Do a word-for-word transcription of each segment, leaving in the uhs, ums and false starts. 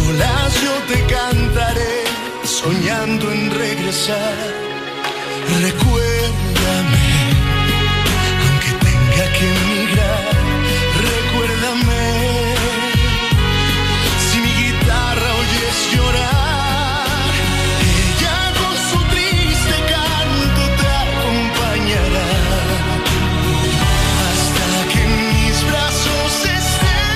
solas yo te cantaré, soñando en regresar. Recuérdame, aunque tenga que emigrar. Recuérdame, si mi guitarra oyes llorar, ella con su triste canto te acompañará hasta que en mis brazos estés.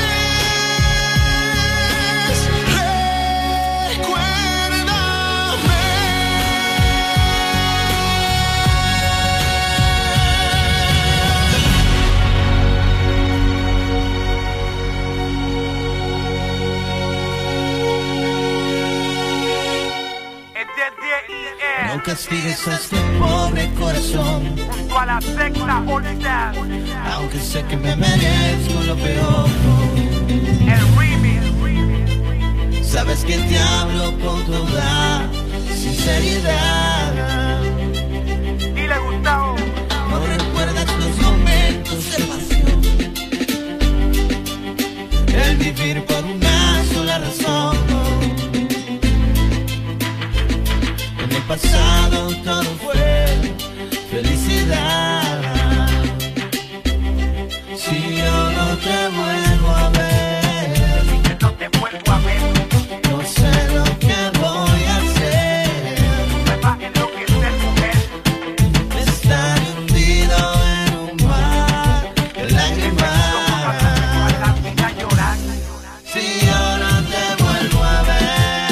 No castigues a este pobre corazón, junto a la secta Olvidar, aunque sé que me merezco lo peor. El remix. Sabes que te hablo con toda sinceridad. Dile, Gustavo, no recuerdas los momentos de pasión, el vivir por una sola razón. En el pasado todo fue felicidad. Si yo no te vuelvo a ver, si no te vuelvo a ver, no sé lo que voy a hacer. Me va a enloquecer, mujer. Estar hundido en un mar de lágrimas. Si yo no te vuelvo a ver,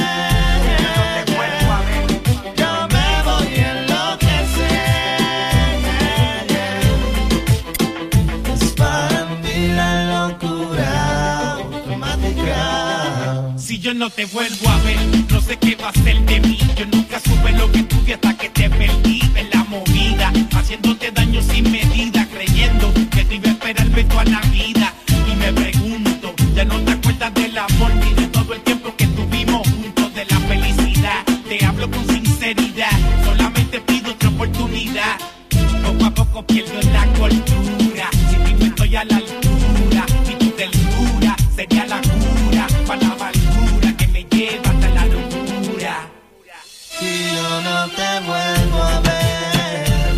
yo no te vuelvo a ver, no sé qué va a ser de mí. Yo nunca supe lo que tuve hasta que te perdí en la movida, haciéndote daño sin medida, creyendo que te iba a esperarme toda la vida. Y me pregunto, ya no te acuerdas del amor ni de todo el tiempo que tuvimos juntos, de la felicidad. Te hablo con sinceridad, solamente pido otra oportunidad. Poco a poco pierdo la cordura, si ti no estoy a la altura, y tu ternura sería la cura para la amargura. Si yo no te vuelvo a ver,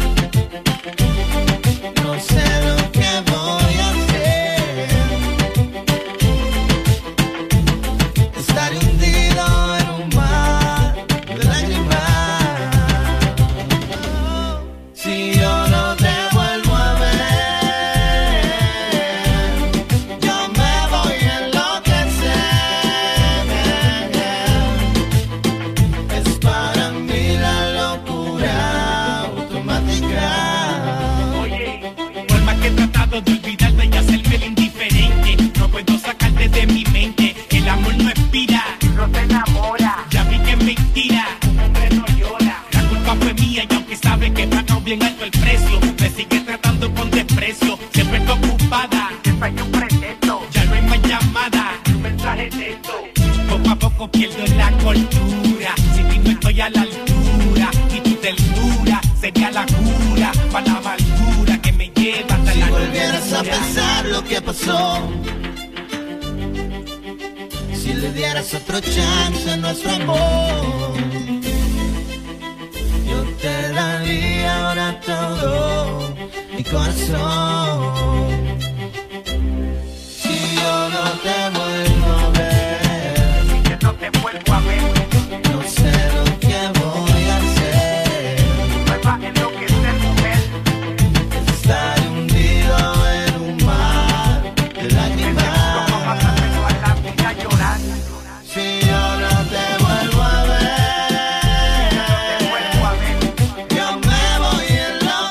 no sé lo que voy a hacer. Estaré hundido en un mar de lágrimas. Si yo no te vuelvo a ver, yo me voy a enloquecer. De olvidarte y hacerme el indiferente, no puedo sacarte de mi mente. El amor no expira, no te enamora. Ya vi que es mentira, un hombre no llora. La culpa fue mía y aunque sabe que pagó bien alto el precio, me sigue tratando con desprecio. Siempre estoy ocupada, te falló un pretexto. Ya no hay más llamada, un mensaje de esto. Poco a poco pierdo la cordura, si ti no estoy a la altura, y tu ternura sería la cura para la amargura que me lleva hasta si la locura. Si volvieras a pensar lo que pasó, si le dieras otro chance a nuestro amor, yo te daría ahora todo mi corazón. Si yo no te vuelvo a ver, si yo no te vuelvo a ver, no sé lo que voy a hacer. Me va a enloquecer, mujer. Estar hundido en un mar de lágrimas. Si yo no te vuelvo a ver, yo me voy a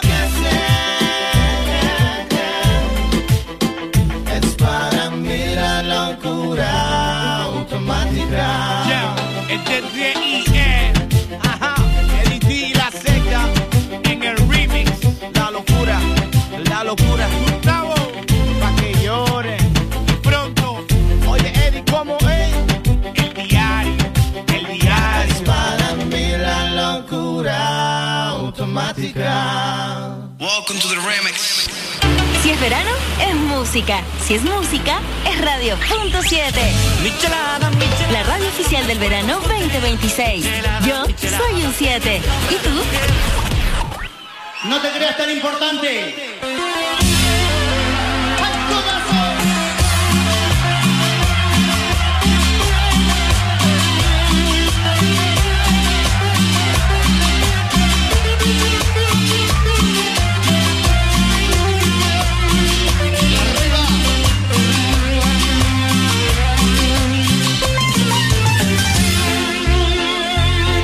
enloquecer. Es para mí la locura automática. Yeah, es de D I E, ajá, Eddie D y la secta en el remix. La locura, la locura. Gustavo, pa' que llore. y pronto, Oye, Eddie, ¿cómo es? el diario, el diario. Es para mí la locura automática. Welcome to the remix. Si es verano, es música. Si es música, es Radio Punto siete. Michelada, Michelada. La radio oficial oficial del verano veinte veintiséis. Yo soy un siete. ¿Y tú? No te creas tan importante.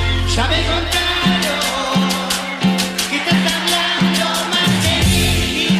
¿Sabes contrario? Que estás hablando más de mí?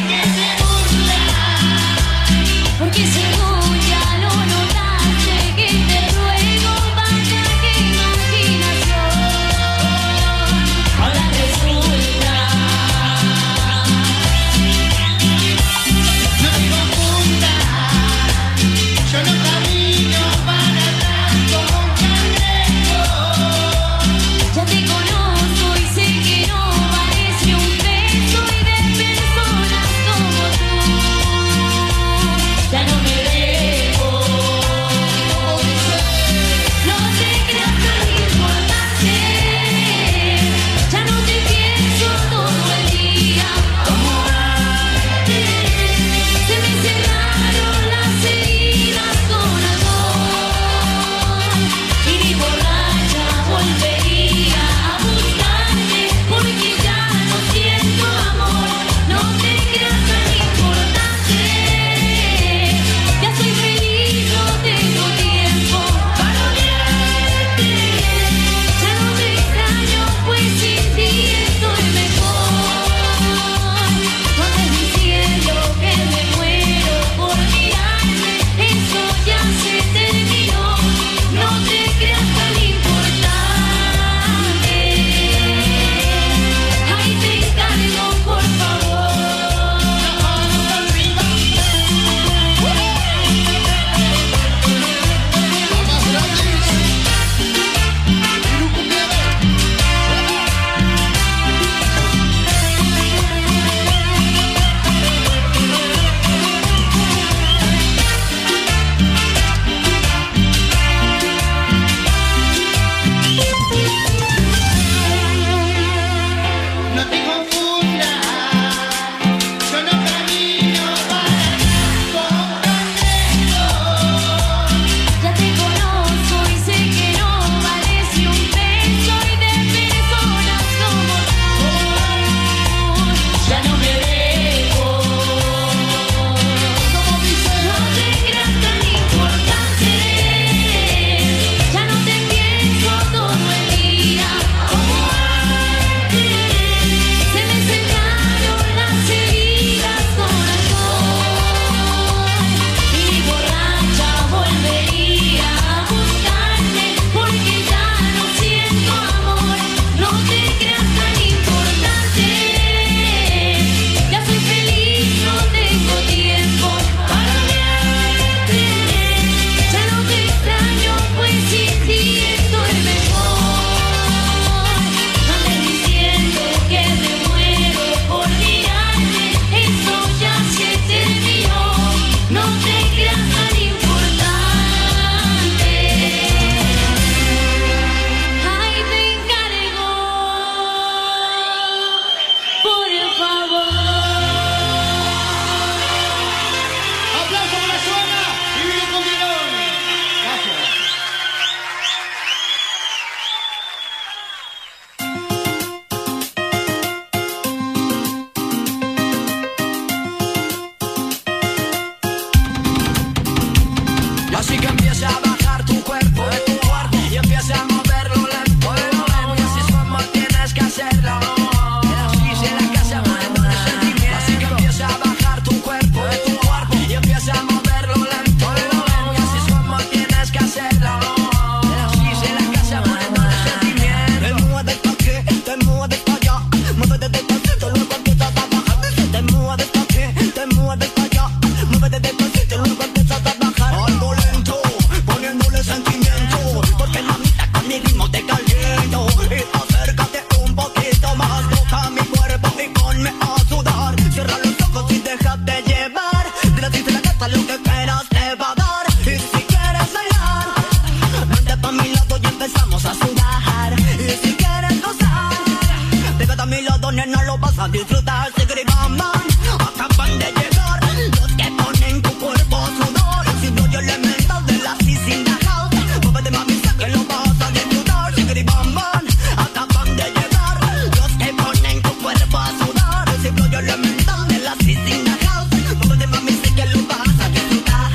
a disfrutar, sigri bam bam. Acaban de llegar los que ponen tu cuerpo a sudar. Si no yo elementos de la six in the house. Muévete mami, sé que lo vas a disfrutar, sigri bam bam. Acaban de llegar los que ponen tu cuerpo a sudar. Si no yo elementos de la six in the house. Muévete mami, sé que lo vas a disfrutar.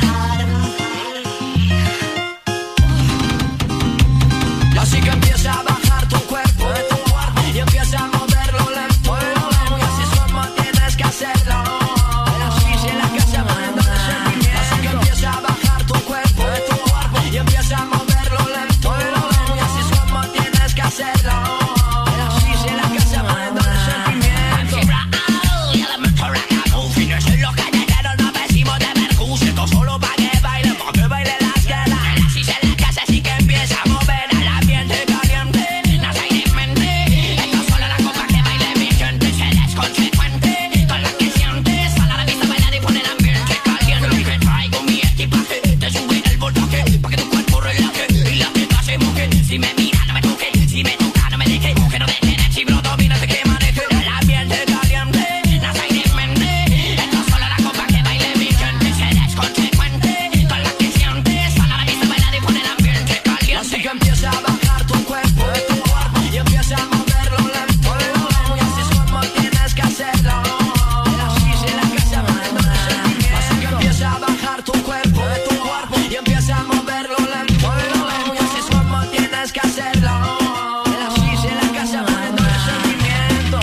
Y así que empieza a bajar tu cuerpo y empieza a moverlo lento. Y así es como tienes que hacerlo. Así se la casa poniendo de sentimiento. Así que empieza a bajar tu cuerpo y empieza a moverlo lento. Y así es como tienes que hacerlo. Así se la casa poniendo de sentimiento. Y elemento reggaetón, fino es lo que llegaron, no decimos de Mercus. Esto solo pa' que baile, pa' que baile las ganas. Así se la casa, así que empieza a mover al ambiente caliente. Nada hay en mente. Esto solo la copa que baile mi gente. Se desconsecuente con la que sientes. Sal a la vista, bailar y pon el ambiente caliente. Que traigo mi equipaje, te sube el voltaje, pa' que tu cuerpo relaje y la teta se moje. Si me mira, no me toque. Si me toca, no me deje. Que no deje de chibro, domina, sé que maneje. El ambiente caliente, nada hay en mente. Esto solo la copa que baile mi gente. Se desconsecuente con la que sientes. Sal a la vista, bailar y pon el ambiente caliente. Así que empieza a bajar tu cuerpo y empieza a moverlo lento. Y así es como tienes que hacerlo. Así se la casa poniendo de sentimiento. Así que empieza a bajar tu cuerpo y empieza a moverlo lento. Y así es como tienes que hacerlo. Así se la casa poniendo de sentimiento.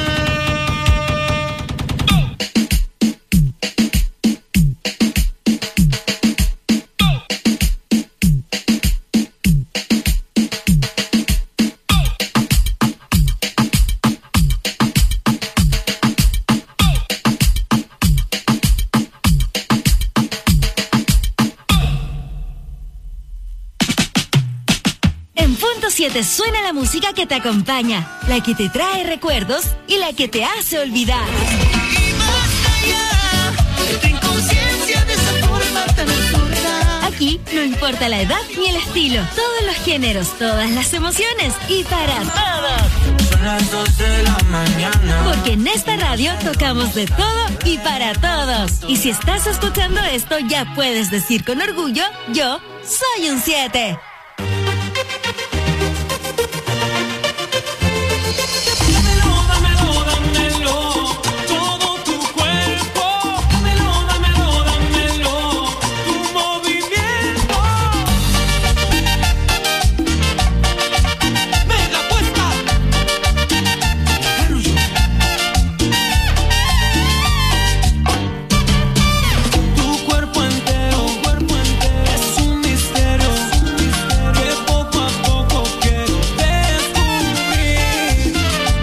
En Punto siete suena la música que te acompaña, la que te trae recuerdos y la que te hace olvidar. Aquí no importa la edad ni el estilo, todos los géneros, todas las emociones y para todos. Son las dos de la mañana. Porque en esta radio tocamos de todo y para todos. Y si estás escuchando esto, ya puedes decir con orgullo, yo soy un siete. Tu cuerpo entero, cuerpo entero es un misterio. Que poco a poco quiero descubrir.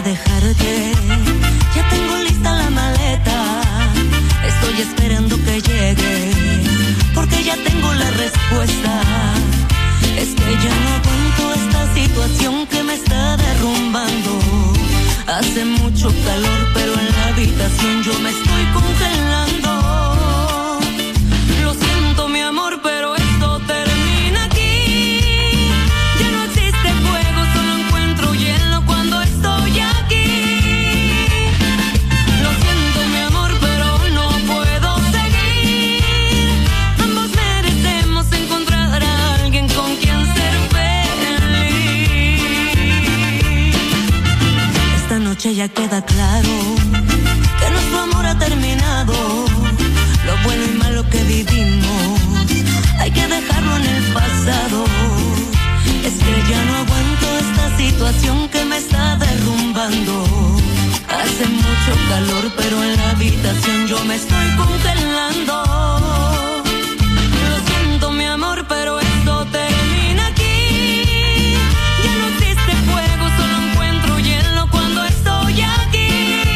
dejarte. Ya tengo lista la maleta, estoy esperando que llegue, porque ya tengo la respuesta. Es que ya no aguanto esta situación que me está derrumbando. Hace mucho calor, pero en la habitación yo me estoy congelando. Lo siento, mi amor, pero esto termina aquí. Ya no existe fuego, solo encuentro hielo cuando estoy aquí. Lo siento, mi amor, pero no puedo seguir. Ambos merecemos encontrar a alguien con quien ser feliz. Esta noche ya queda claro que nuestro amor ha terminado. Lo bueno y malo que vivimos hay que dejarlo en el pasado. Es que ya no aguanto esta situación que me está derrumbando. Hace mucho calor, pero en la habitación yo me estoy congelando. Lo siento, mi amor, pero esto termina aquí. Ya no existe fuego, solo encuentro hielo cuando estoy aquí.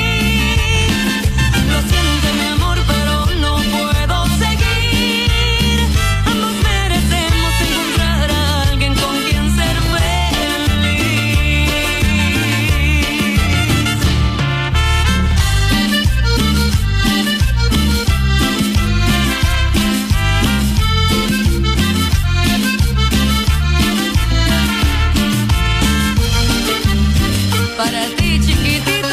Lo siento, mi amor, pero no puedo seguir. Ambos merecemos encontrar a alguien con quien ser para ti, chiquitito.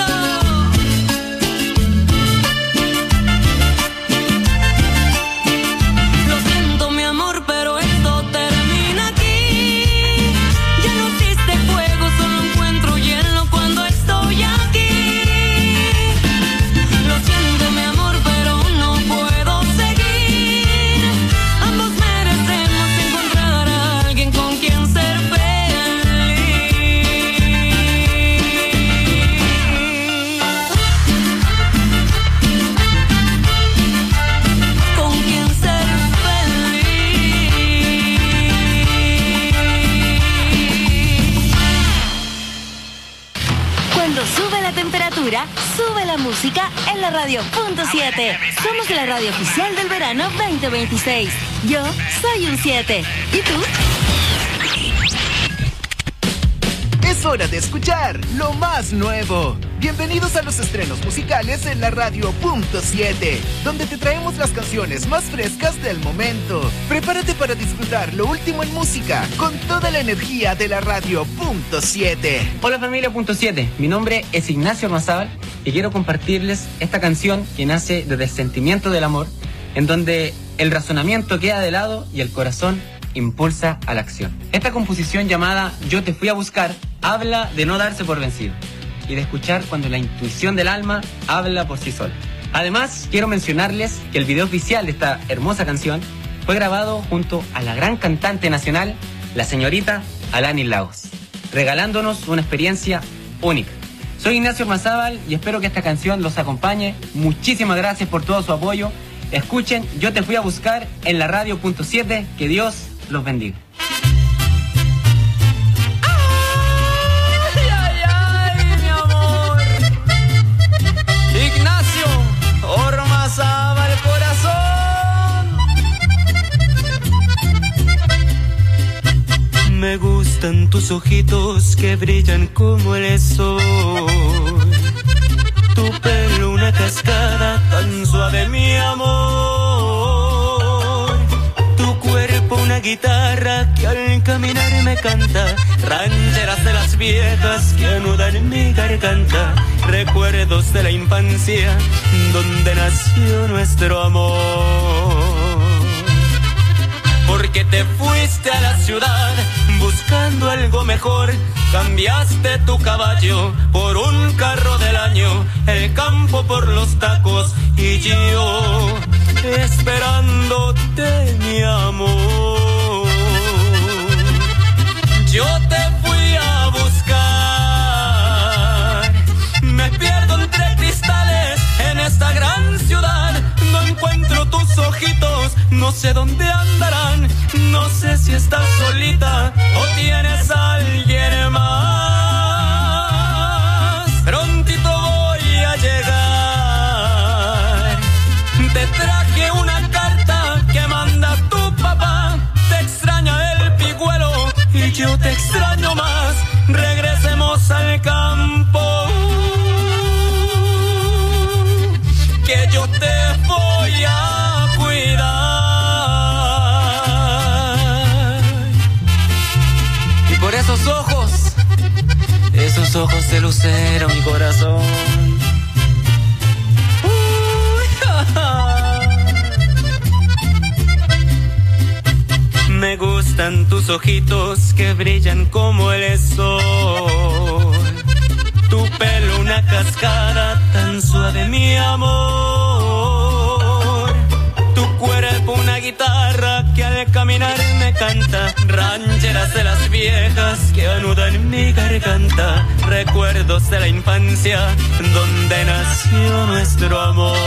Lo siento, mi amor, pero esto termina aquí. Ya no existe fuego, solo encuentro hielo cuando estoy aquí. Lo siento, mi amor, pero no puedo seguir. Ambos merecemos encontrar a alguien con quien ser feliz. Con quien ser feliz. Cuando sube la temperatura, sube la música en la radio punto siete. Somos la radio oficial del verano veinte veintiséis. Yo soy un siete. ¿Y tú? Es hora de escuchar lo más nuevo. Bienvenidos a los estrenos musicales en la radio punto siete, donde te traemos las canciones más frescas del momento. Prepárate para disfrutar lo último en música con toda la energía de la radio punto siete. Hola familia punto siete, mi nombre es Ignacio Armazábal y quiero compartirles esta canción que nace desde el sentimiento del amor, en donde el razonamiento queda de lado y el corazón impulsa a la acción. Esta composición llamada Yo te fui a buscar habla de no darse por vencido y de escuchar cuando la intuición del alma habla por sí sola. Además, quiero mencionarles que el video oficial de esta hermosa canción fue grabado junto a la gran cantante nacional, la señorita Alanis Lagos, regalándonos una experiencia única. Soy Ignacio Armazábal y espero que esta canción los acompañe. Muchísimas gracias por todo su apoyo. Escuchen Yo te fui a buscar en la radio punto siete. Que Dios los bendiga. Ay, ay, ay, mi amor. Ignacio Ormazábal, corazón. Me gustan tus ojitos que brillan como el sol. Tu pelo una cascada tan suave, mi amor. Tu cuerpo una guitarra que al caminar me canta. Rancheras de las viejas que anudan mi garganta. Recuerdos de la infancia donde nació nuestro amor. Porque te fuiste a la ciudad buscando algo mejor. Cambiaste tu caballo por un carro del año, el campo por los tacos y yo esperándote, mi amor. Yo te fui a buscar, me pierdo entre cristales en esta gran ciudad. No encuentro tus ojitos, no sé dónde andarán. No sé si estás solita o tienes a alguien más. Pero luce, lucero, mi corazón. Me gustan tus ojitos que brillan como el sol. Tu pelo una cascada tan suave, mi amor. Tu cuerpo una guitarra que al caminar me canta. Rancheras de las viejas que anudan mi garganta. Recuerdos de la infancia donde nació nuestro amor.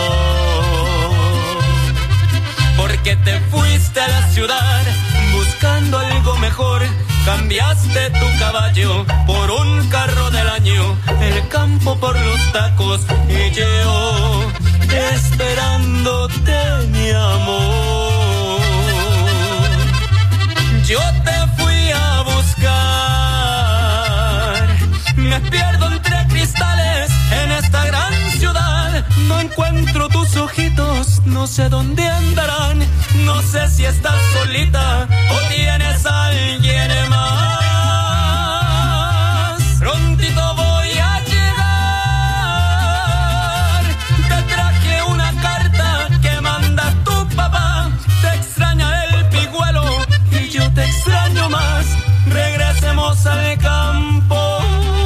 Porque te fuiste a la ciudad buscando algo mejor. Cambiaste tu caballo por un carro del año, el campo por los tacos y yo esperándote, mi amor. Yo te fui a buscar, me pierdo entre cristales en esta gran ciudad. No encuentro tus ojitos, no sé dónde andarán. No sé si estás solita o tienes a alguien más. Prontito voy a llegar. Te traje una carta que manda tu papá. Te extraña el pigüelo y yo te extraño más. Regresemos al campo,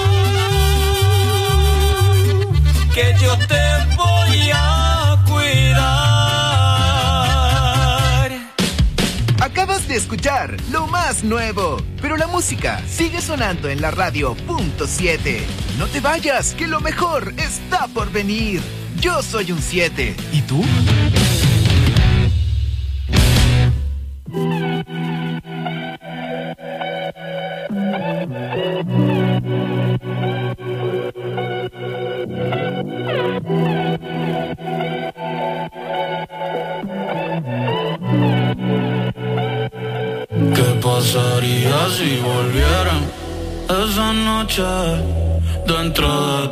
que yo te voy a cuidar. Acabas de escuchar lo más nuevo, pero la música sigue sonando en la radio punto siete. No te vayas, que lo mejor está por venir. Yo soy un siete. ¿Y tú? ¿Qué pasaría si volvieran esa noche dentro de...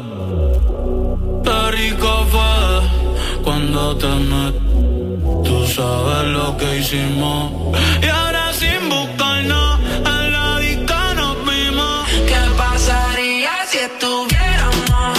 Qué rico fue cuando te metí. Tú sabes lo que hicimos. Y ahora sin buscarnos en la disco nos vimos. ¿Qué pasaría si estuviéramos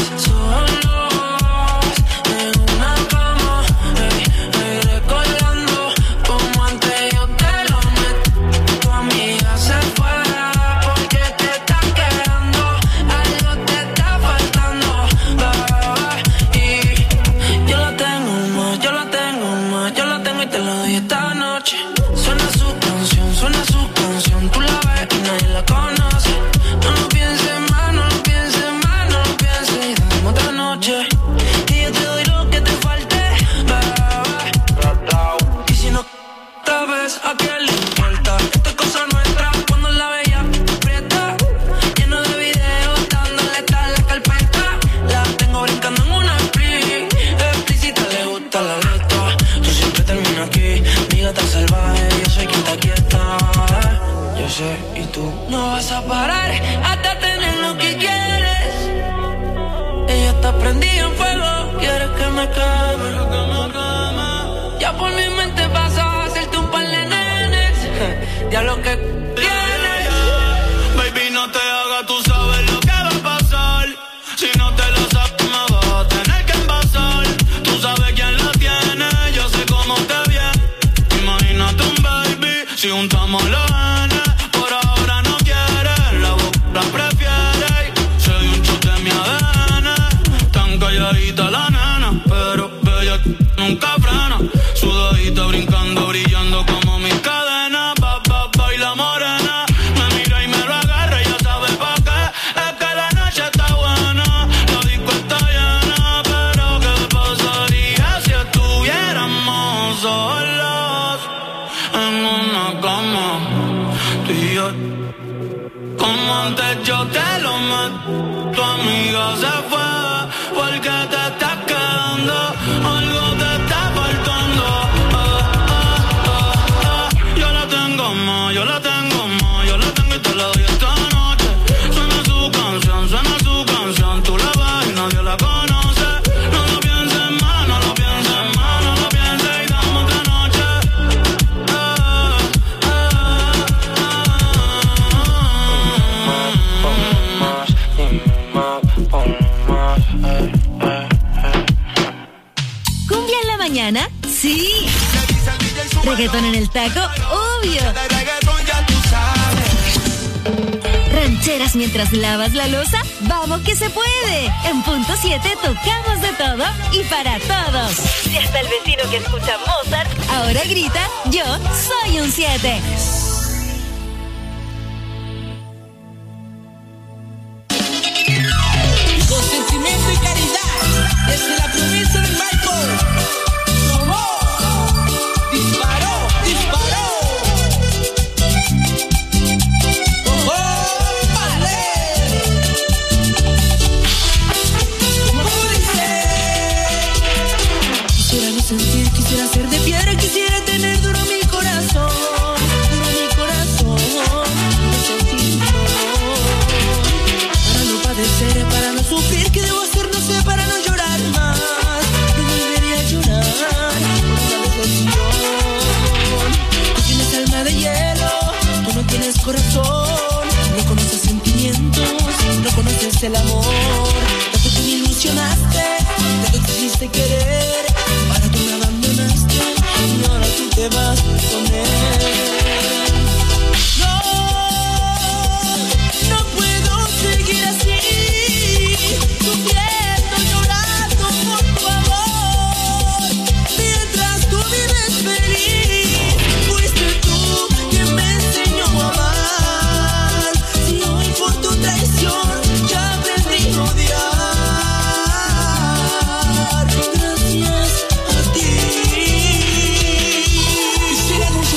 solos en una cama? Ey, ey, recordando como antes yo te lo metí. Tu amiga se fue porque te está quedando. Algo te está faltando, bebé. Y yo la tengo más, yo la tengo más, yo la tengo y te lo doy esta noche. Suena su canción, suena su canción. Tú la ves y nadie la conoce. No lo pienses más, no lo pienses más, no lo pienses y dame otra noche. Y yo te doy lo que te falte, bebé. Y si no otra vez, ¿a quién le importa? Esta es cosa nuestra, cuando la veía aprieta. Lleno de videos, dándole tal la carpeta. La tengo brincando en una free. Explícita, le gusta la letra. Tú siempre terminas aquí, mi gata salvaje. Yo soy quien te quieta. Yo sé, y tú no vas a parar hasta tener lo que quieres. Ella está prendida en fuego, quieres que me queme. Ya por mi mente pasa a hacerte un par de nenes. Ya lo que tienes. Baby, no te hagas, tú sabes lo que va a pasar. Si no te lo sabes, me vas a tener que envasar. Tú sabes quién la tiene, yo sé cómo te viene. Imagínate un baby, si juntamos los genes. Por ahora no quiere, la boca la prefiere. Soy un shot de mi A D N. Tan calladita la nena, pero bella nunca frena. Sudadita brincando, brillando como mis cadenas. Ba, ba, baila morena. Me mira y me lo agarra, ya sabe pa' qué. Es que la noche está buena, la disco está llena. Pero ¿qué pasaría si estuviéramos solos en una cama? Tú y yo, como antes yo te lo meto. Tu amiga se fue porque te estás quedando. Algo te está faltando. Ah, ah, ah, ah. Yo la tengo más, yo la tengo más, yo la tengo y te la doy esta noche. Suena su canción, suena su canción. Tú la ves y nadie la conoce. No lo pienses más, no lo pienses más, no lo pienses y dame otra noche. Ah, ah, ah, ah. mañana? Sí. Reggaetón en el taco, obvio. Rancheras mientras lavas la loza, vamos que se puede. En punto siete tocamos de todo y para todos. Si hasta el vecino que escucha Mozart ahora grita, yo soy un siete. Con sentimiento y caridad, desde la provincia del Maipo. Disparó, disparó. Sentir, quisiera ser de piedra, quisiera tener duro mi corazón, duro mi corazón, no sentir dolor, para no padecer, para no sufrir, ¿qué debo hacer? No sé, para no llorar más, que volvería a llorar por una decepción. Tú tienes alma de hielo, tú no tienes corazón, no conoces sentimientos, no conoces el amor, tanto que me ilusionaste, tanto que quisiste querer. Y ahora tú te vas con él. No, no puedo seguir así, sufriendo, llorando por tu amor. Mientras tú vives feliz, fuiste tú quien me enseñó a amar. Si hoy por tu traición ya aprendí a odiar. Gracias a ti.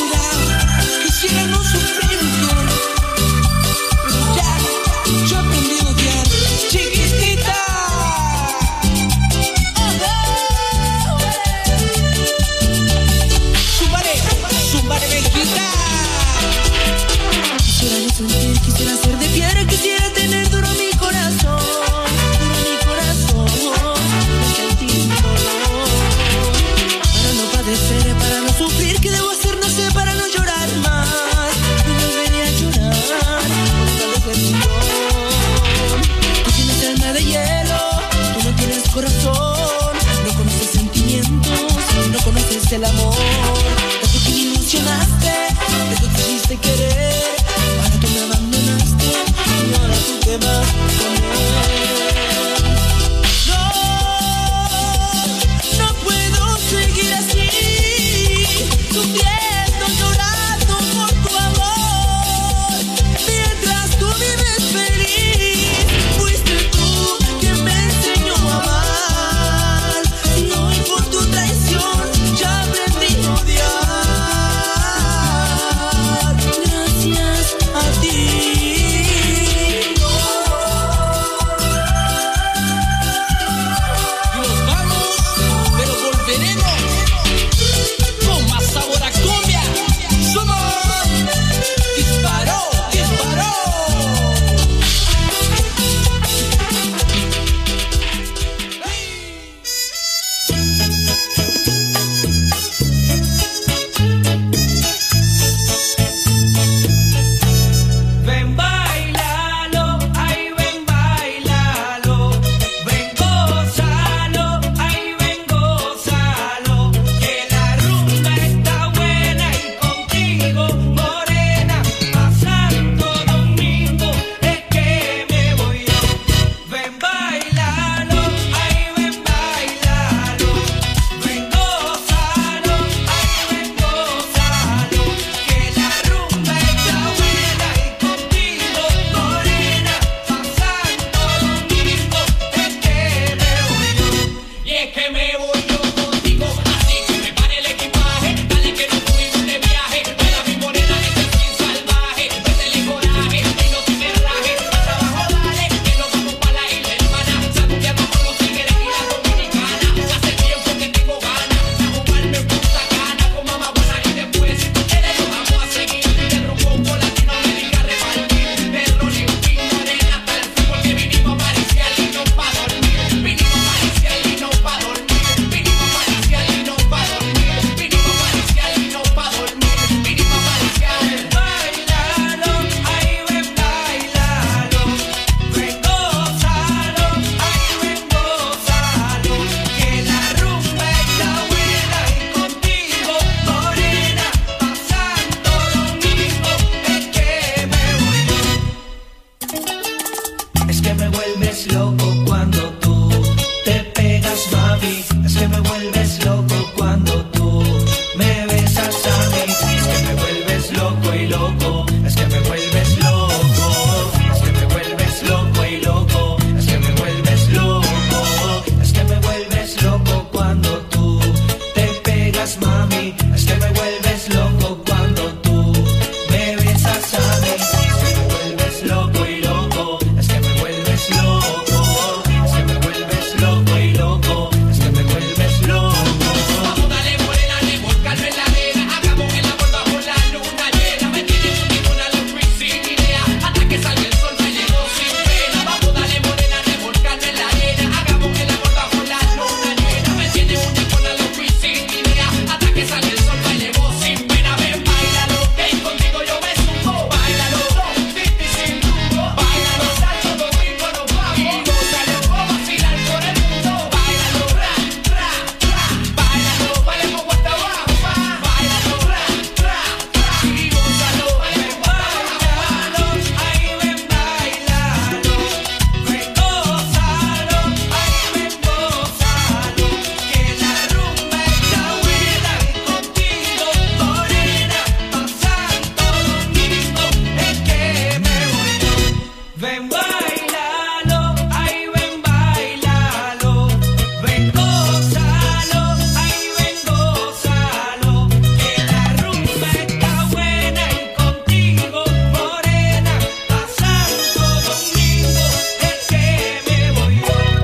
y loco, es que me vuelves loco, es que me vuelves loco y loco, es que me vuelves loco, es que me vuelves loco cuando tú te pegas, mami, es que me vuelves loco cuando tú me besas a mí, es que me vuelves loco y loco, es que me vuelves loco, es que me vuelves loco y loco, es que me vuelves loco. Vamos, dale morena, revolcarlo en la arena, hagamos el amor bajo la luna llena, me tienes un ninguna luz sin idea, hasta que salga el sol bailemos sin pena. Vamos, dale morena, revolcarlo en la arena, hagamos el amor bajo la luna llena, me tienes un ninguna luz sin idea, hasta que salga el sol bailemos sin pena. Ven, bailalo, que contigo yo me subo, bailalo, Titi sin rumbo, bailalo, Santo Domingo nos vamos, y gózalo, vamos a vacilar por el mundo, bailalo, ra, ra, ra, bailalo, bailemos hasta abajo, va, bailalo, ra, ra, ra, y gózalo, ven, bailalo, ahí ven, bailalo, ven, gózalo, ahí ven, gózalo, que la rumba está buena y contigo, morena, pa' Santo Domingo es que me voy yo. Ven, bailalo, ahí ven, bailalo, ven, gózalo, ahí ven, gózalo, que la rumba está buena y contigo, morena, pa' Santo Domingo es que me voy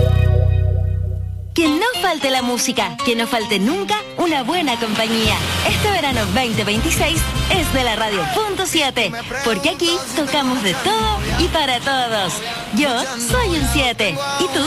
yo. Que no falte la música, que no falte nunca una buena compañía. Este verano veinte veintiséis es de la radio punto siete, porque aquí tocamos de todo y para todos. Yo soy un siete. ¿Y tú?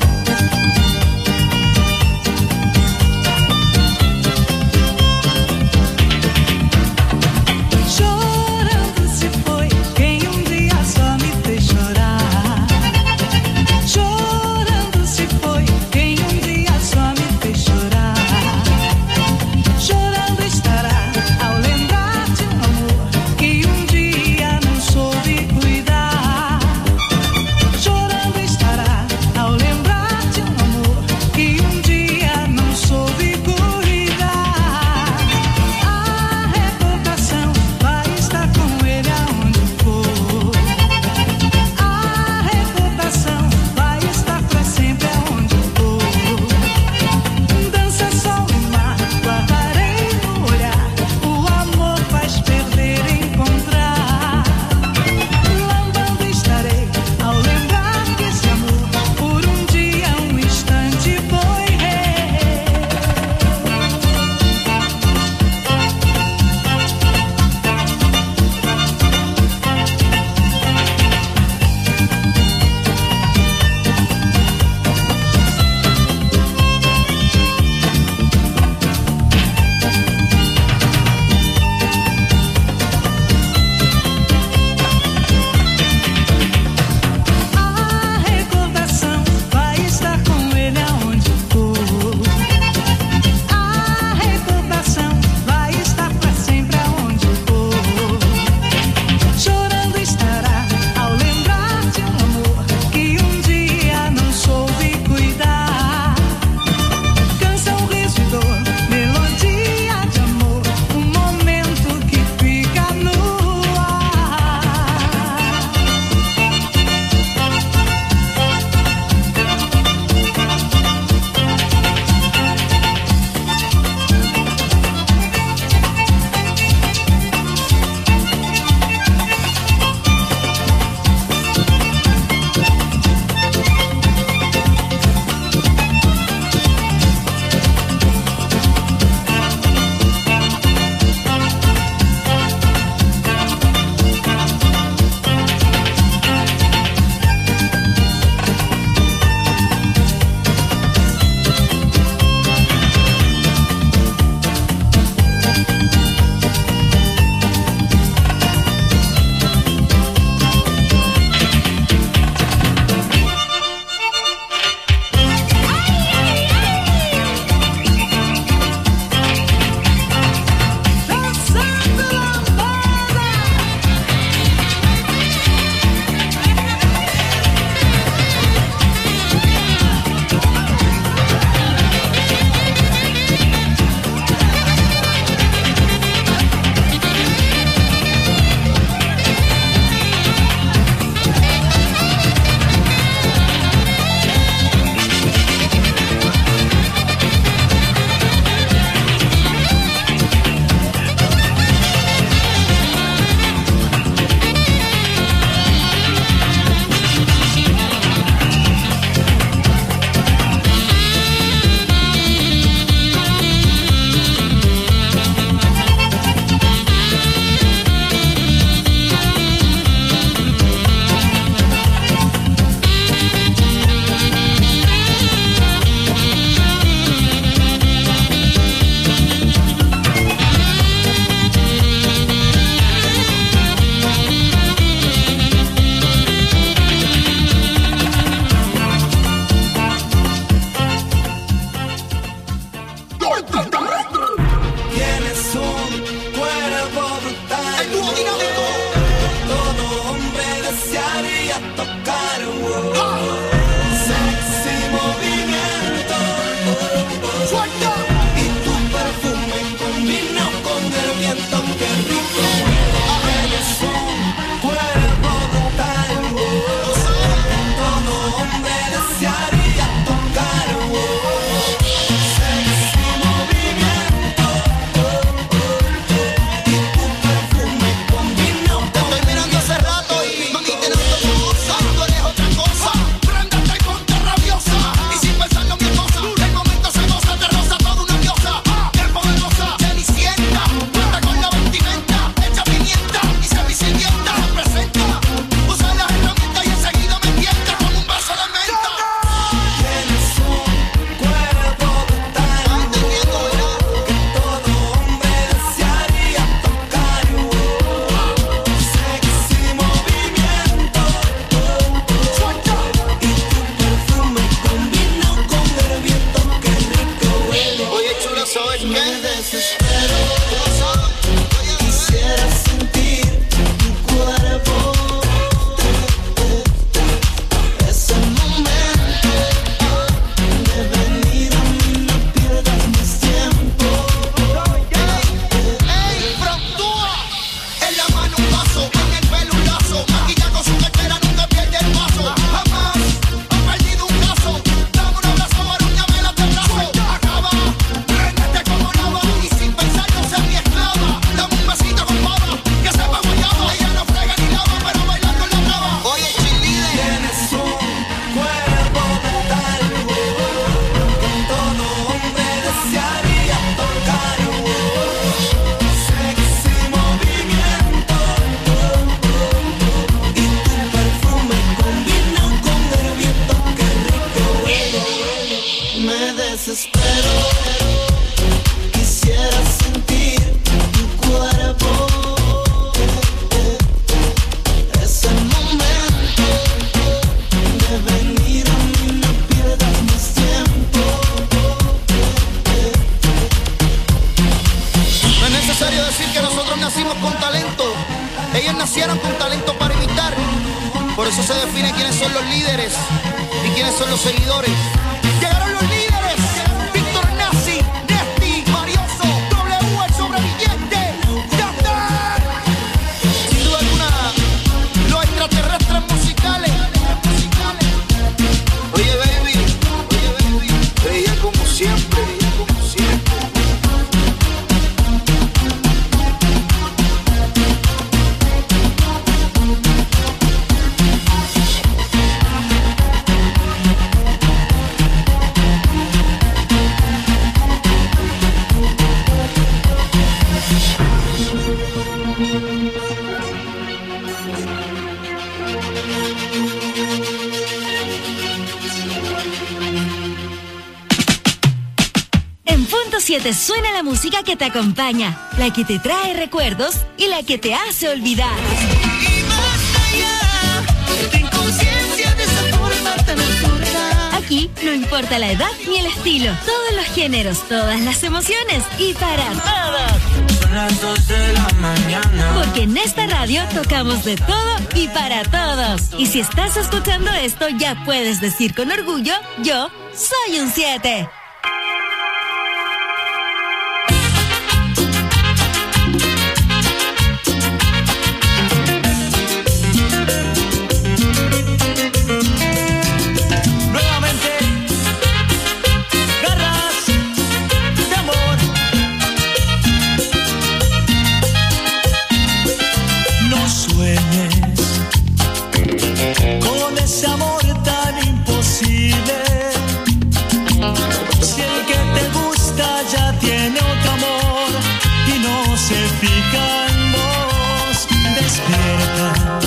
Ven, tocar. Oh. Sexy movimiento. Suelta. Y tu perfume combina con el viento. Qué rico. Eres un cuerpo brutal. Todo hombre desearía tocar. Sexy movimiento. Y tu perfume combina. Te estoy mirando hace rato y mami te noto hermosa. Tú eres otra cosa. Préndete y ponte rabiosa. Y sin pensarlo mi esposa. El momento se goza, te roza toda una diosa. Qué poderosa, cenicienta. Cuenta con la vestimenta, echa pimienta y se visitienta. Presenta, usa las herramientas y enseguida me tienta con un vaso de menta. Tienes un cuerpo brutal. ¿Estás entendiendo, verdad? Que todo hombre desearía tocar. Sexy movimiento. Suelta. Y tu perfume combina con el viento. Qué rico huele. Oye, chula, ¿sabes qué? Me desespero. Quisiera sentir tu cuerpo. Ese momento de venir a mí, no pierdas más tiempo. ¡Ey, frontúa! En la mano un vaso, en el pelo un lazo. Maquilla con su cartera, nunca pierde el paso. Jamás ha perdido un caso. Dame un abrazo, arúñame la terrazo. Acaba, préndete como lava. Y sin pensarlo, sé mi esclava. Dame un besito con baba, que sepa guayaba. Ella no frega ni lava, pero bailando la brava. Oye, cheerleader, tienes un cuerpo brutal. Que todo hombre desearía tocar. Sexy movimiento. Y tu perfume combina con el viento. Qué rico huele. Me desespero. Quisiera sentir tu cuerpo. Ese momento de venir a mí, no pierdas más tiempo. No es necesario decir que nosotros nacimos con talento. Ellos nacieron con talento para imitar. Por eso se define quiénes son los líderes y quiénes son los seguidores. Llegaron los líderes. Víctor Nazi, Nesti, Marioso, W, el sobreviviente. ¡Yandel! Sin duda alguna, los extraterrestres musicales. Oye, baby, oye, baby, ella como siempre, ella como siempre. En Punto siete suena la música que te acompaña, la que te trae recuerdos y la que te hace olvidar. Y más allá, ten conciencia de esa forma tan absurda. Aquí no importa la edad ni el estilo, todos los géneros, todas las emociones y para todos. Son las dos de la mañana. Porque en esta radio tocamos de todo y para todos. Y si estás escuchando esto, ya puedes decir con orgullo, yo soy un siete. Nuevamente, garras de amor. No sueñes con ese amor tan imposible. Si el que te gusta ya tiene otro amor y no se fija en vos, despierta.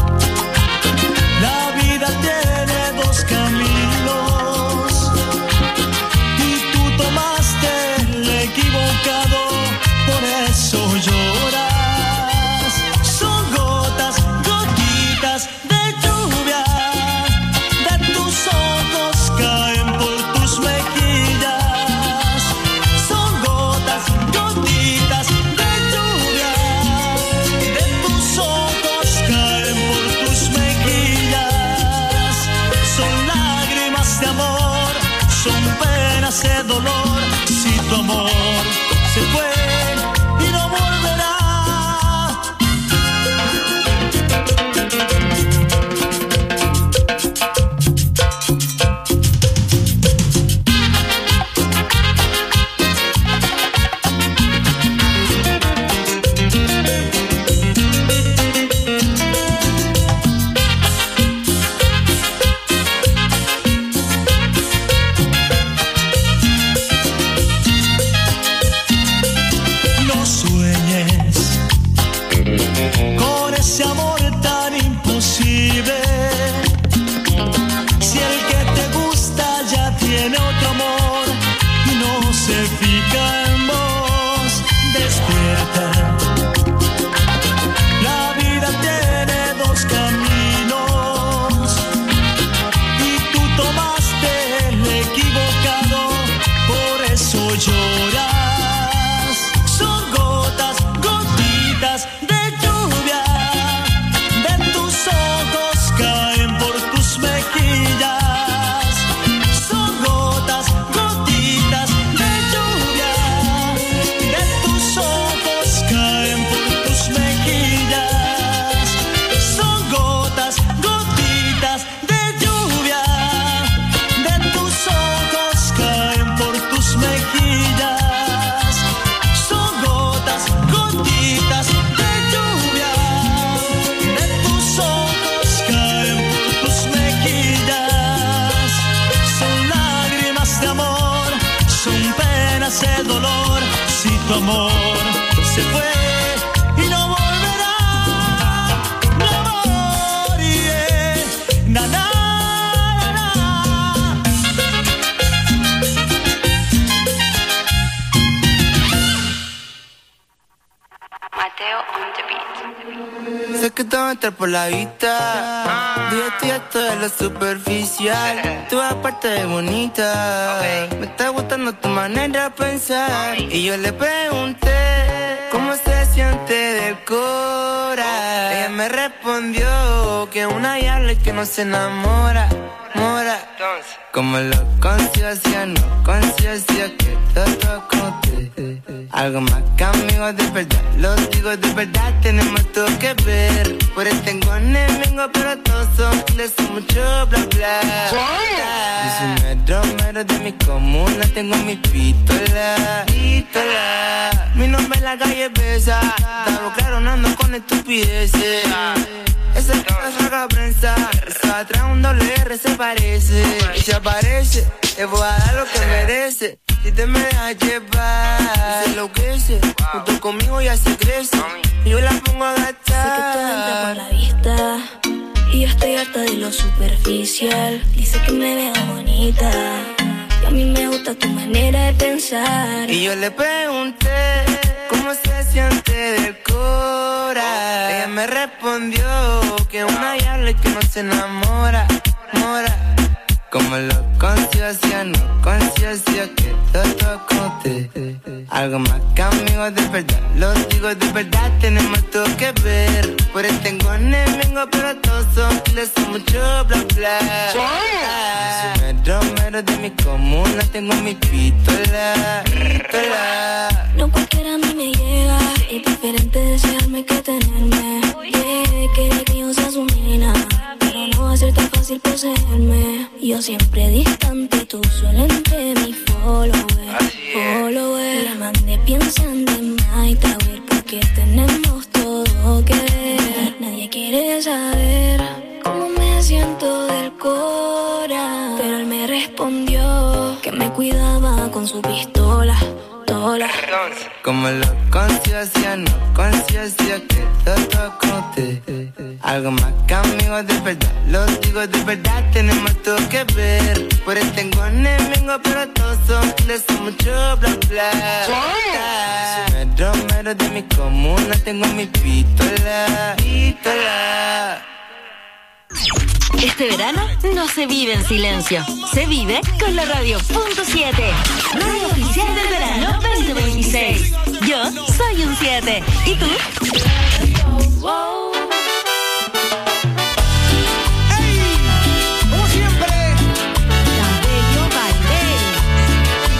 La vida tiene dos caminos y tú tomaste el equivocado, por eso lloras. Son gotas, gotitas de lluvia de tus ojos. ese dolor si tu amor se fue y no volverá. Con ese amor tan imposible, si el que te gusta ya tiene otro amor y no se fija en vos, despierta. La vida tiene dos caminos y tú tomaste el equivocado, por eso lloras. Son gotas, gotitas de lluvia, de tus ojos caen por tus mejillas. Son gotas, gotitas de lluvia, de tus ojos caen por tus mejillas. Son gotas, gotitas de lluvia, de tus ojos caen por tus mejillas. Son gotas, gotitas de lluvia, de tus ojos caen por tus mejillas. Son lágrimas de amor, son penas de dolor, si tu amor se fue y no volverá. Mi amor, yeah. Na, na, na, na. Mateo on the beat. Sé que te va a entrar por la vista. Día a día esto es lo superficial. Tú aparte de bonita. Me está gustando tu manera de pensar. Y yo le pregunté cómo se siente del cora. Ella me respondió que una diabla y que no se enamora. Mora. Como lo conciencia, no conciencia que todo conté. Algo más que amigos de verdad, lo digo de verdad, tenemos todo que ver. Por eso tengo enemigos, pero todos son les son mucho bla bla. Yo soy un dromero de mi comuna, tengo mi pistola, pistola. Mi nombre en la calle pesa, estaba claro, no ando con estupideces. Esa es la prensa, esa atrás un doble R se parece. Y se aparece, te voy a dar lo que merece. Si te me dejas llevar, se enloquece. Junto conmigo ya se crece. Y yo la pongo a gastar. Sé que todo entra por la vista y yo estoy harta de lo superficial. Dice que me veo bonita y a mí me gusta tu manera de pensar. Y yo le pregunté cómo se siente del cora. Ella me respondió que una diabla y que no se enamora, mora. Como lo conciencia, no conciencia que todo conté. Algo más que amigos de verdad, lo digo de verdad, tenemos todo que ver. Por eso tengo enemigos, pero todos son les son mucho bla bla. Yo soy el dromero de mi comuna, tengo mi pistola, pistola. No cualquiera a mí me llega, es diferente desearme que tenerme. Yeah, quiere que yo sea su nena, pero no va a ser tan fácil poseerme. Yo siempre distante, tú solo entre mi follower, follower. Le mandé pensando en Night Tower porque tenemos todo que ver. Nadie quiere saber cómo me siento del cora, pero él me respondió que me cuidaba con su pistola. Como lo conciencia, no conciencia que todo conté. Algo más que amigos de verdad, lo digo de verdad, tenemos todo que ver. Por eso tengo enemigos, pero todos son les son mucho bla bla. Yo soy el dromero de mi comuna, tengo mi pistola, pistola. Este verano no se vive en silencio, se vive con la Radio punto siete, radio oficial del verano veinte veintiséis. Yo soy un siete. ¿Y tú? Wow. ¡Ey! Como siempre, Cabello Bailey.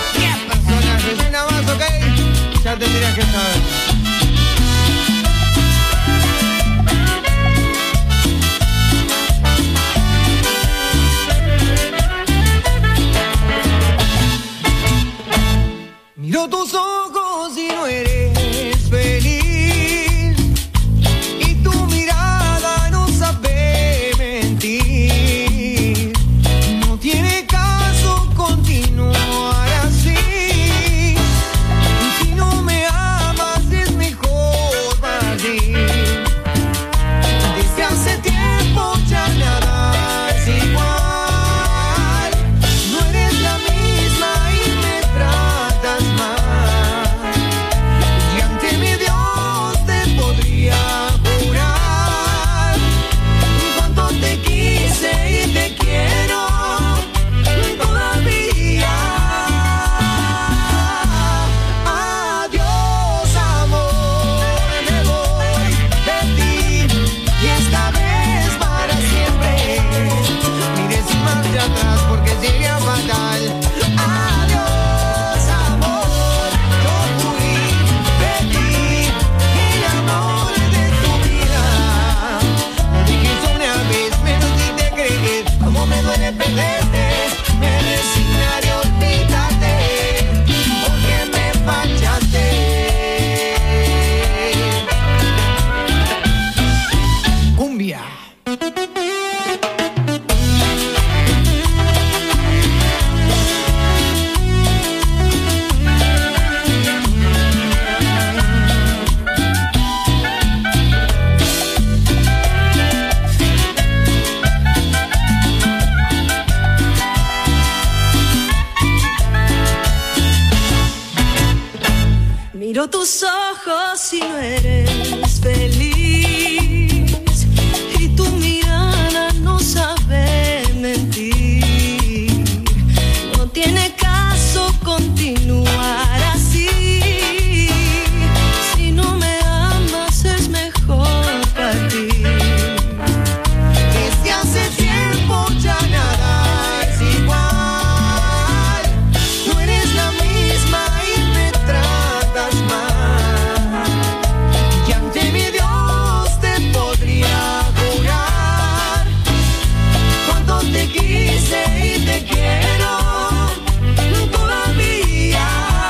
Miro tus ojos y no eres feliz, y tu mirada no sabe mentir. No tiene caso continuar así. Si no me amas es mejor partir. Desde hace tiempo ya nada es igual. No eres la misma y me tratas mal. Y ante mi Dios te podría jurar cuánto te quise y te quiero todavía.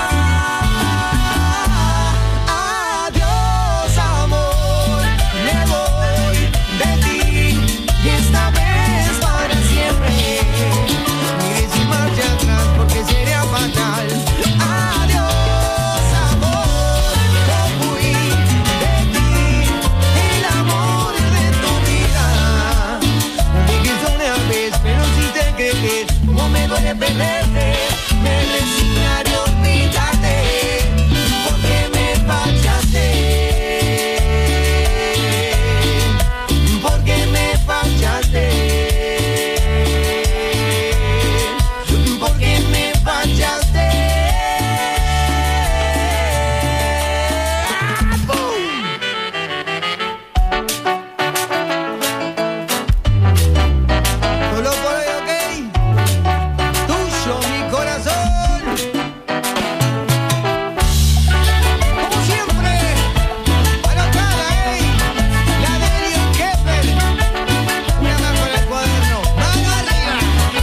Adiós, amor, me voy de ti y esta vez para siempre. Mire sin marcha atrás porque sería fatal. Adiós, amor, me fui de ti, el amor de tu vida. Dije eso una vez, pero si te crees, no me duele perderte. Me resignaré a olvidarte porque me fallaste. Porque me fallaste. Porque me fallaste. Solo por hoy, ok. Tuyo mi corazón. Como siempre, anotada, ey. La de Elion Kepler. Una más con el cuaderno. Mano arriba.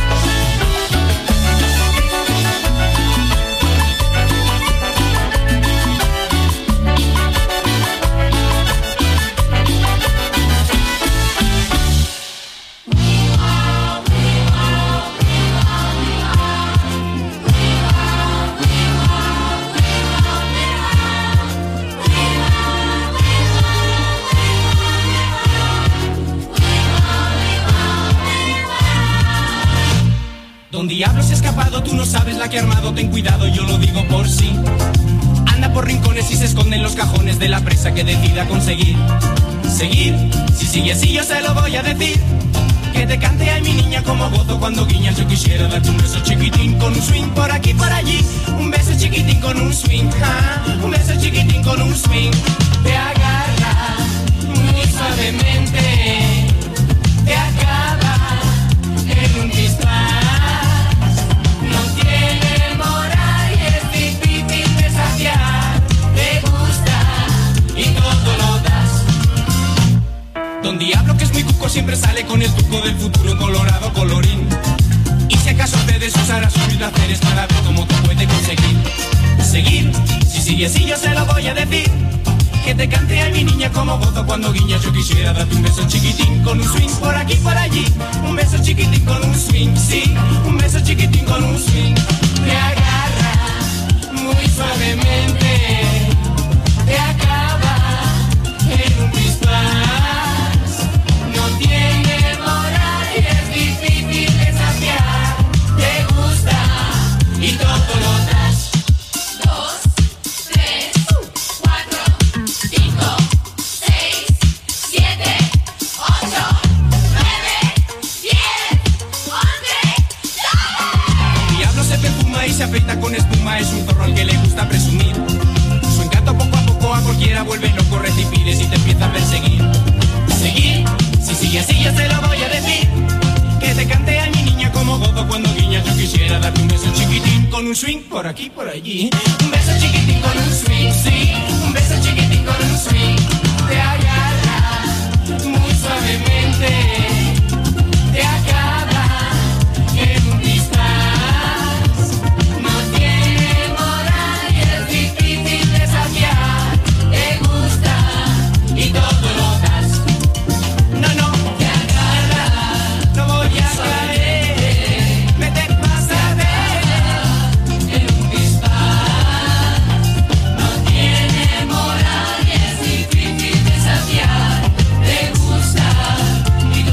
Don Diablo se ha escapado, tú no sabes la que ha armado, ten cuidado, yo lo digo por sí. Anda por rincones y se esconde en los cajones de la presa que decida conseguir. Seguir, si sigue así yo se lo voy a decir. Que te cante ay mi niña como gozo cuando guiñas. Yo quisiera darte un beso chiquitín con un swing por aquí por allí. Un beso chiquitín con un swing, ah, un beso chiquitín con un swing. Te agarra muy suavemente, te acaba en un dispar. No tiene moral y es difícil desafiar. Te gusta y todo lo das. Don Diablo que es muy cuco siempre sale con el tuco del futuro colorado colorín. Y si acaso te desusará sus placeres para ver cómo te puede conseguir. Seguir, si sigue así yo se lo voy a decir. Que te cante a mi niña como gozo cuando guiñas. Yo quisiera darte un beso chiquitín con un swing por aquí por allí. Un beso chiquitín con un swing, sí. Un beso chiquitín con un swing. Te agarra muy suavemente, te acaba en un dispar. No tiene moral y es difícil desafiar. Te gusta y todo lo das. Dos, tres, cuatro, cinco, seis, siete, ocho, nueve, diez, once, ¡dale! Diablo se perfuma y se afeita con espuma. Es un zorro al que le gusta presumir. Su encanto poco a poco a cualquiera vuelve loco. Recipides y te empieza a perseguir. Seguir, si sigue así yo se lo voy a decir. Que te cante a mi niña como gozo cuando guiñas. Yo quisiera darte un beso chiquitín con un swing por aquí por allí. Un beso chiquitín con un swing, sí. Un beso chiquitín con un swing. Te agarra muy suavemente, te acaba en un dispar. No tiene moral y es difícil desafiar. Te gusta y todo lo das. No, no, te agarra, no voy a caer. Vete más a ver en un dispar. No tiene moral y es difícil desafiar. Te gusta y todo lo das.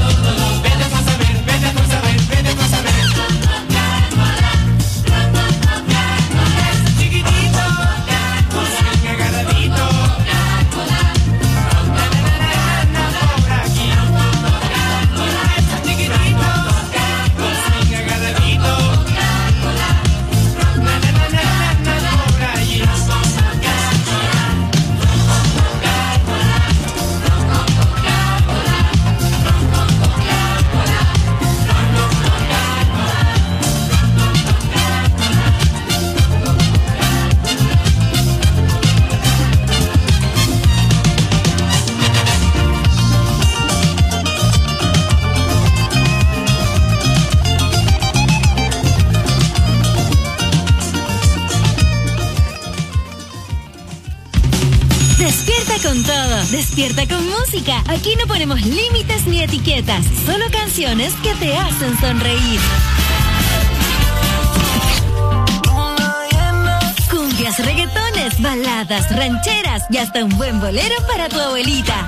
Despierta con todo, despierta con música. Aquí no ponemos límites ni etiquetas, solo canciones que te hacen sonreír. Cumbias, reggaetones, baladas, rancheras y hasta un buen bolero para tu abuelita.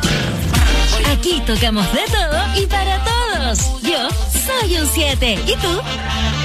Aquí tocamos de todo y para todos. Yo soy un siete. ¿Y tú?